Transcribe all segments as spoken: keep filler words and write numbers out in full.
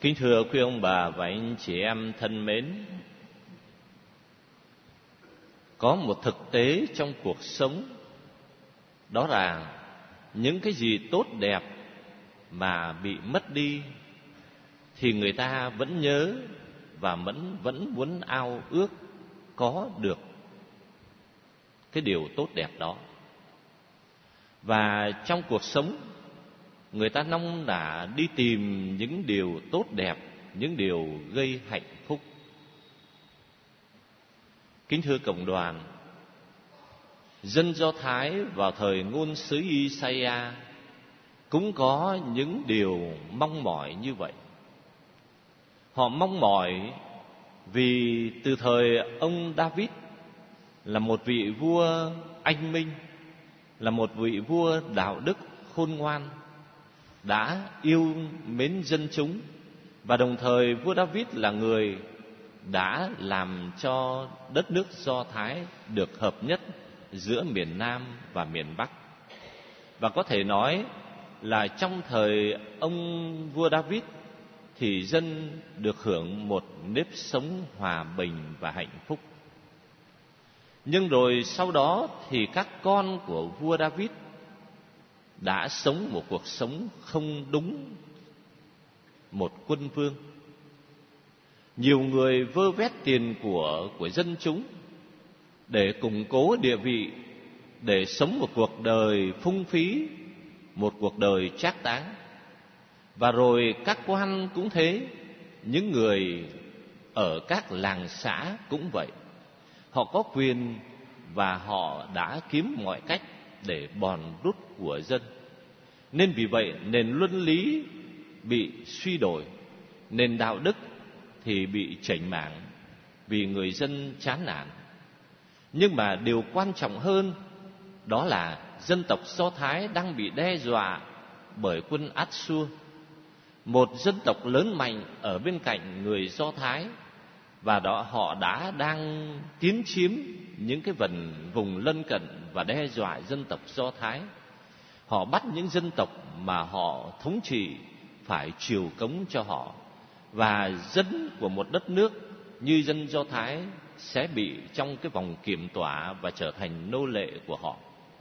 Kính thưa quý ông bà và anh chị em thân mến, có một thực tế trong cuộc sống, đó là những cái gì tốt đẹp mà bị mất đi thì người ta vẫn nhớ và vẫn vẫn muốn ao ước có được cái điều tốt đẹp đó. Và trong cuộc sống, người ta nông nả đi tìm những điều tốt đẹp, những điều gây hạnh phúc. Kính thưa cộng đoàn, dân Do Thái vào thời ngôn sứ Isaiah cũng có những điều mong mỏi như vậy. Họ mong mỏi vì từ thời ông David là một vị vua anh minh, là một vị vua đạo đức khôn ngoan, đã yêu mến dân chúng, và đồng thời vua David là người đã làm cho đất nước Do Thái được hợp nhất giữa miền Nam và miền Bắc. Và có thể nói là trong thời ông vua David thì dân được hưởng một nếp sống hòa bình và hạnh phúc. Nhưng rồi sau đó thì các con của vua David đã sống một cuộc sống không đúng một quân vương. Nhiều người vơ vét tiền của của dân chúng để củng cố địa vị, để sống một cuộc đời phung phí, một cuộc đời trác táng. Và rồi các quan cũng thế, những người ở các làng xã cũng vậy. Họ có quyền và họ đã kiếm mọi cách để bòn rút của dân. Nên vì vậy nền luân lý bị suy đổi, nền đạo đức thì bị chểnh mảng vì người dân chán nản. Nhưng mà điều quan trọng hơn đó là dân tộc Do Thái đang bị đe dọa bởi quân Át-xua, một dân tộc lớn mạnh ở bên cạnh người Do Thái, và đó họ đã đang tiến chiếm những cái phần vùng lân cận và đe dọa dân tộc Do Thái. Họ bắt những dân tộc mà họ thống trị phải triều cống cho họ, và dân của một đất nước như dân Do Thái sẽ bị trong cái vòng kiểm tỏa và trở thành nô lệ của họ.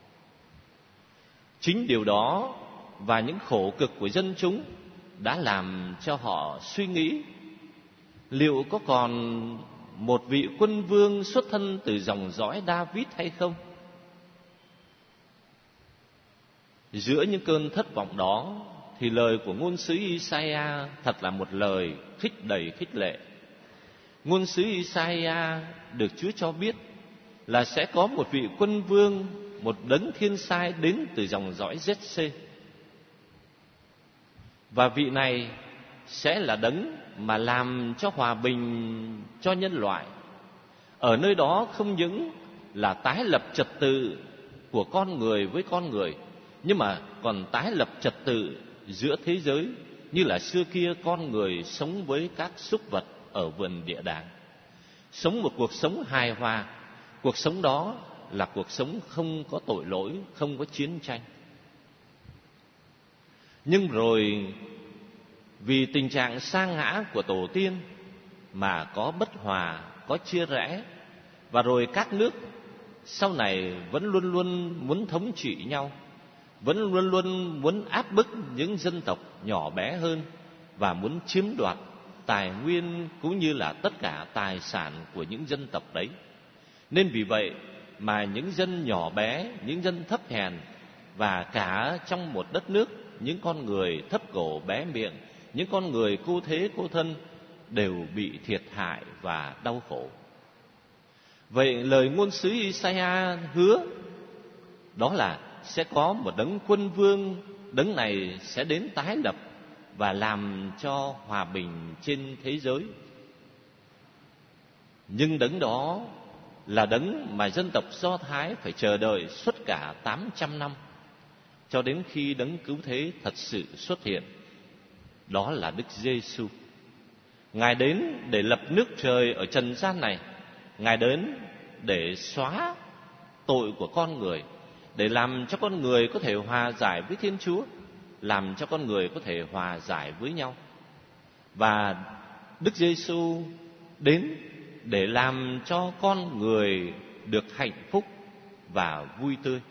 Chính điều đó và những khổ cực của dân chúng đã làm cho họ suy nghĩ liệu có còn một vị quân vương xuất thân từ dòng dõi David hay không. Giữa những cơn thất vọng đó thì lời của ngôn sứ Isaiah thật là một lời khích đầy khích lệ. Ngôn sứ Isaiah được Chúa cho biết là sẽ có một vị quân vương, một đấng thiên sai đến từ dòng dõi Giê-xê. Và vị này sẽ là đấng mà làm cho hòa bình cho nhân loại. Ở nơi đó không những là tái lập trật tự của con người với con người, nhưng mà còn tái lập trật tự giữa thế giới, như là xưa kia con người sống với các súc vật ở vườn địa đàng, sống một cuộc sống hài hòa. Cuộc sống đó là cuộc sống không có tội lỗi, không có chiến tranh. Nhưng rồi vì tình trạng sa ngã của tổ tiên mà có bất hòa, có chia rẽ, và rồi các nước sau này vẫn luôn luôn muốn thống trị nhau, vẫn luôn luôn muốn áp bức những dân tộc nhỏ bé hơn và muốn chiếm đoạt tài nguyên cũng như là tất cả tài sản của những dân tộc đấy. Nên vì vậy mà những dân nhỏ bé, những dân thấp hèn, và cả trong một đất nước, những con người thấp cổ bé miệng, những con người cô thế cô thân đều bị thiệt hại và đau khổ. Vậy lời ngôn sứ Isaiah hứa đó là sẽ có một đấng quân vương, đấng này sẽ đến tái lập và làm cho hòa bình trên thế giới. Nhưng đấng đó là đấng mà dân tộc Do Thái phải chờ đợi suốt cả tám trăm năm, cho đến khi đấng cứu thế thật sự xuất hiện. Đó là Đức Giê-xu. Ngài đến để lập nước trời ở trần gian này. Ngài đến để xóa tội của con người, để làm cho con người có thể hòa giải với Thiên Chúa, làm cho con người có thể hòa giải với nhau. Và Đức Giêsu đến để làm cho con người được hạnh phúc và vui tươi.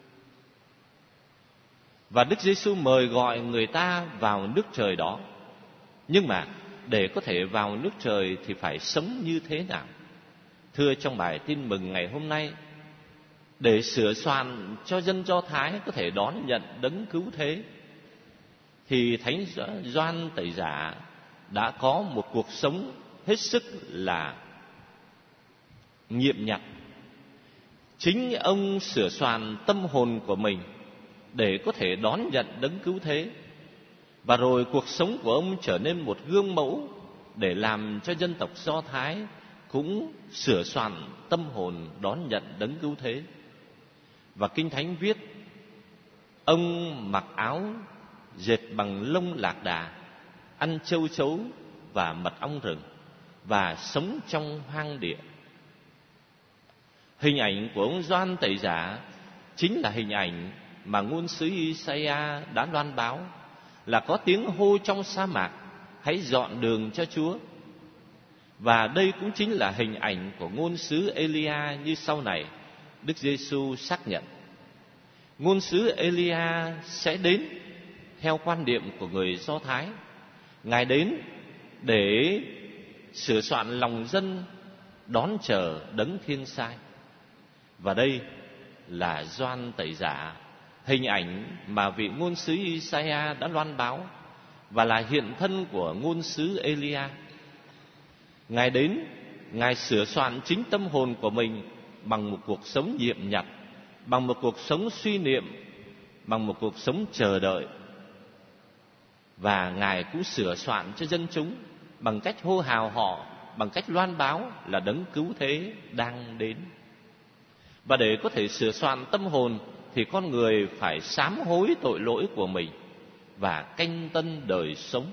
Và Đức Giêsu mời gọi người ta vào nước trời đó. Nhưng mà để có thể vào nước trời thì phải sống như thế nào? Thưa, trong bài tin mừng ngày hôm nay, để sửa soạn cho dân Do Thái có thể đón nhận đấng cứu thế, thì Thánh Gioan Tẩy Giả đã có một cuộc sống hết sức là nhiệm nhặt. Chính ông sửa soạn tâm hồn của mình để có thể đón nhận đấng cứu thế. Và rồi cuộc sống của ông trở nên một gương mẫu để làm cho dân tộc Do Thái cũng sửa soạn tâm hồn đón nhận đấng cứu thế. Và Kinh Thánh viết, ông mặc áo dệt bằng lông lạc đà, ăn châu chấu và mật ong rừng, và sống trong hoang địa. Hình ảnh của ông Gioan Tẩy Giả chính là hình ảnh mà ngôn sứ Isaiah đã loan báo, là có tiếng hô trong sa mạc, hãy dọn đường cho Chúa. Và đây cũng chính là hình ảnh của ngôn sứ Elia, như sau này Đức Giêsu xác nhận. Ngôn sứ Elia sẽ đến theo quan điểm của người Do Thái. Ngài đến để sửa soạn lòng dân đón chờ đấng thiên sai. Và đây là Gioan Tẩy Giả, hình ảnh mà vị ngôn sứ Isaiah đã loan báo, và là hiện thân của ngôn sứ Elia. Ngài đến, Ngài sửa soạn chính tâm hồn của mình bằng một cuộc sống nhiệm nhặt, bằng một cuộc sống suy niệm, bằng một cuộc sống chờ đợi. Và Ngài cũng sửa soạn cho dân chúng bằng cách hô hào họ, bằng cách loan báo là đấng cứu thế đang đến. Và để có thể sửa soạn tâm hồn thì con người phải sám hối tội lỗi của mình và canh tân đời sống.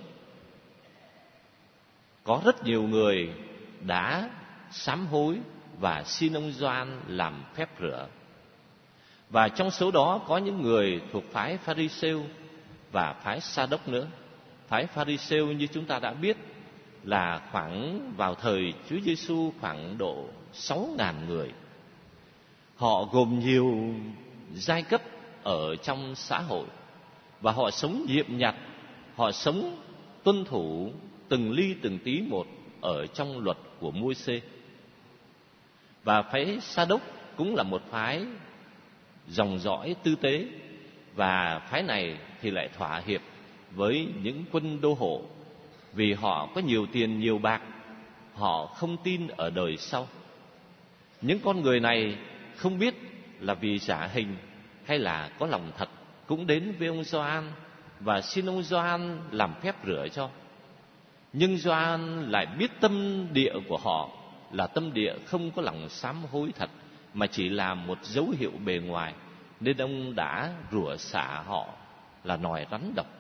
Có rất nhiều người đã sám hối và xin ông Gioan làm phép rửa. Và trong số đó có những người thuộc phái Pha-ri-sêu và phái Sa-đốc nữa. Phái Pha-ri-sêu như chúng ta đã biết là khoảng vào thời Chúa Giêsu khoảng độ sáu ngàn người. Họ gồm nhiều giai cấp ở trong xã hội, và họ sống nhiệm nhặt, họ sống tuân thủ từng ly từng tí một ở trong luật của Môi-se. Và phái Sa-đốc cũng là một phái dòng dõi tư tế, và phái này thì lại thỏa hiệp với những quân đô hộ, vì họ có nhiều tiền nhiều bạc, họ không tin ở đời sau. Những con người này không biết là vì giả hình hay là có lòng thật, cũng đến với ông Gioan và xin ông Gioan làm phép rửa cho. Nhưng Gioan lại biết tâm địa của họ là tâm địa không có lòng sám hối thật, mà chỉ là một dấu hiệu bề ngoài, nên ông đã rủa xả họ là nòi rắn độc.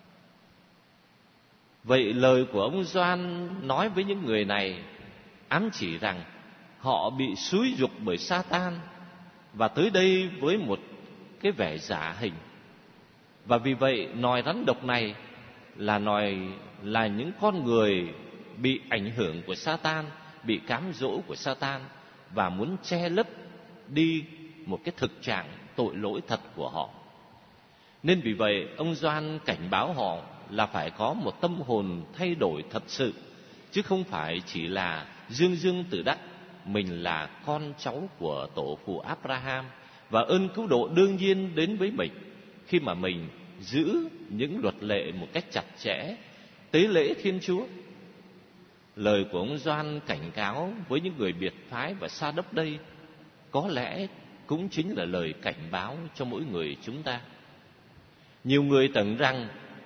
Vậy lời của ông Gioan nói với những người này ám chỉ rằng họ bị xúi giục bởi Sa-tan và tới đây với một cái vẻ giả hình. Và vì vậy nòi rắn độc này là nòi là những con người bị ảnh hưởng của Sa-tan, bị cám dỗ của Sa-tan và muốn che lấp đi một cái thực trạng tội lỗi thật của họ. Nên vì vậy ông Gioan cảnh báo họ là phải có một tâm hồn thay đổi thật sự, chứ không phải chỉ là dương dương tự đắc mình là con cháu của tổ phụ Abraham và ơn cứu độ đương nhiên đến với mình khi mà mình giữ những luật lệ một cách chặt chẽ, tế lễ Thiên Chúa. Lời của ông Gioan cảnh cáo với những người biệt phái và Sa-đốc đây có lẽ cũng chính là lời cảnh báo cho mỗi người chúng ta. Nhiều người tưởng rằng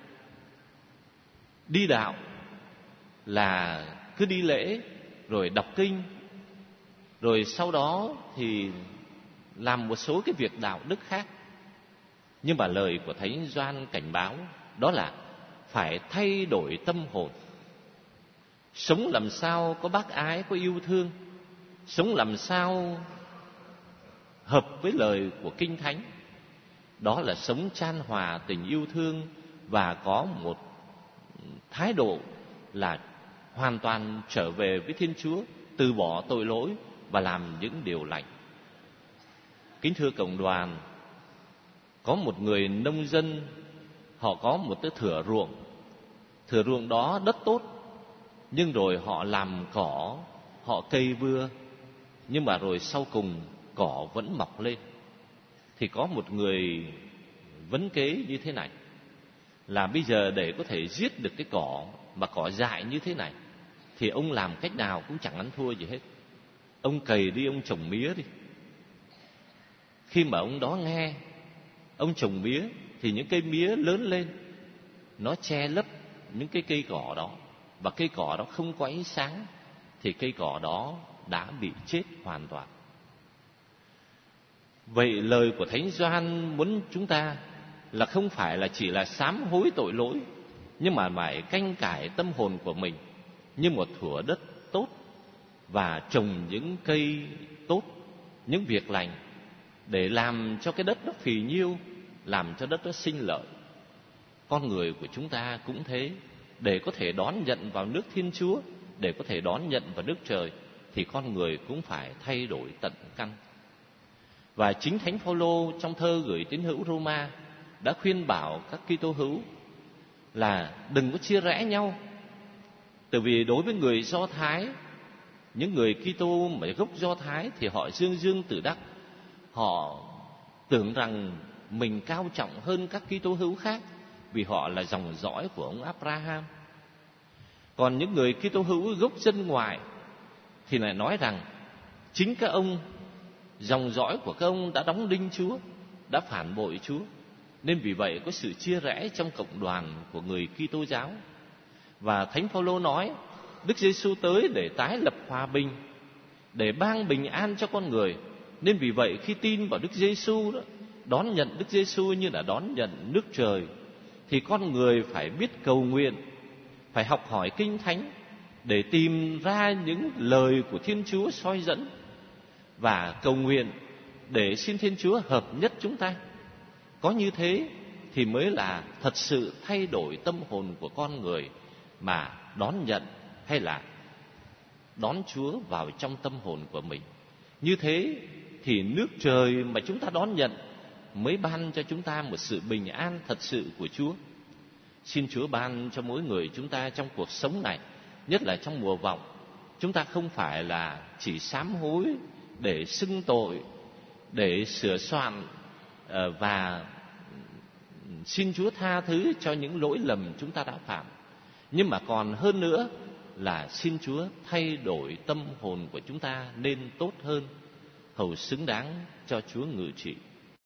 đi đạo là cứ đi lễ rồi đọc kinh, rồi sau đó thì làm một số cái việc đạo đức khác. Nhưng mà lời của Thánh Gioan cảnh báo đó là phải thay đổi tâm hồn, sống làm sao có bác ái, có yêu thương, sống làm sao hợp với lời của Kinh Thánh. Đó là sống chan hòa tình yêu thương và có một thái độ là hoàn toàn trở về với Thiên Chúa, từ bỏ tội lỗi và làm những điều lành. Kính thưa cộng đoàn, có một người nông dân, họ có một cái thửa ruộng. Thửa ruộng đó đất tốt, nhưng rồi họ làm cỏ, họ cây bưa, nhưng mà rồi sau cùng cỏ vẫn mọc lên. Thì có một người vấn kế như thế này, là bây giờ để có thể giết được cái cỏ mà cỏ dại như thế này, thì ông làm cách nào cũng chẳng ăn thua gì hết. Ông cày đi, ông trồng mía đi. Khi mà ông đó nghe ông trồng mía thì những cây mía lớn lên, nó che lấp những cái cây cỏ đó, và cây cỏ đó không có ánh sáng, thì cây cỏ đó đã bị chết hoàn toàn. Vậy lời của Thánh Gioan muốn chúng ta là không phải là chỉ là sám hối tội lỗi, nhưng mà phải canh cải tâm hồn của mình như một thửa đất tốt, và trồng những cây tốt, những việc lành, để làm cho cái đất nó phì nhiêu, làm cho đất nó sinh lợi. Con người của chúng ta cũng thế, để có thể đón nhận vào nước Thiên Chúa, để có thể đón nhận vào nước trời, thì con người cũng phải thay đổi tận căn. Và chính Thánh Phaolô trong thơ gửi tín hữu Roma đã khuyên bảo các Kitô hữu là đừng có chia rẽ nhau. Tại vì đối với người Do Thái, những người Kitô mà gốc Do Thái, thì họ dương dương tự đắc, họ tưởng rằng mình cao trọng hơn các Kitô hữu khác, vì họ là dòng dõi của ông Abraham. Còn những người Kitô hữu gốc dân ngoại thì lại nói rằng chính các ông, dòng dõi của các ông đã đóng đinh Chúa, đã phản bội Chúa, nên vì vậy có sự chia rẽ trong cộng đoàn của người Kitô giáo. Và Thánh Phaolô nói Đức Giêsu tới để tái lập hòa bình, để ban bình an cho con người. Nên vì vậy khi tin vào Đức Giêsu đó, đón nhận Đức Giêsu như là đón nhận nước trời, thì con người phải biết cầu nguyện, phải học hỏi Kinh Thánh để tìm ra những lời của Thiên Chúa soi dẫn, và cầu nguyện để xin Thiên Chúa hợp nhất chúng ta. Có như thế thì mới là thật sự thay đổi tâm hồn của con người, mà đón nhận hay là đón Chúa vào trong tâm hồn của mình. Như thế thì nước trời mà chúng ta đón nhận mới ban cho chúng ta một sự bình an thật sự của Chúa. Xin Chúa ban cho mỗi người chúng ta trong cuộc sống này, nhất là trong mùa vọng, chúng ta không phải là chỉ sám hối để xưng tội, để sửa soạn và xin Chúa tha thứ cho những lỗi lầm chúng ta đã phạm, nhưng mà còn hơn nữa là xin Chúa thay đổi tâm hồn của chúng ta nên tốt hơn, hầu xứng đáng cho Chúa ngự trị.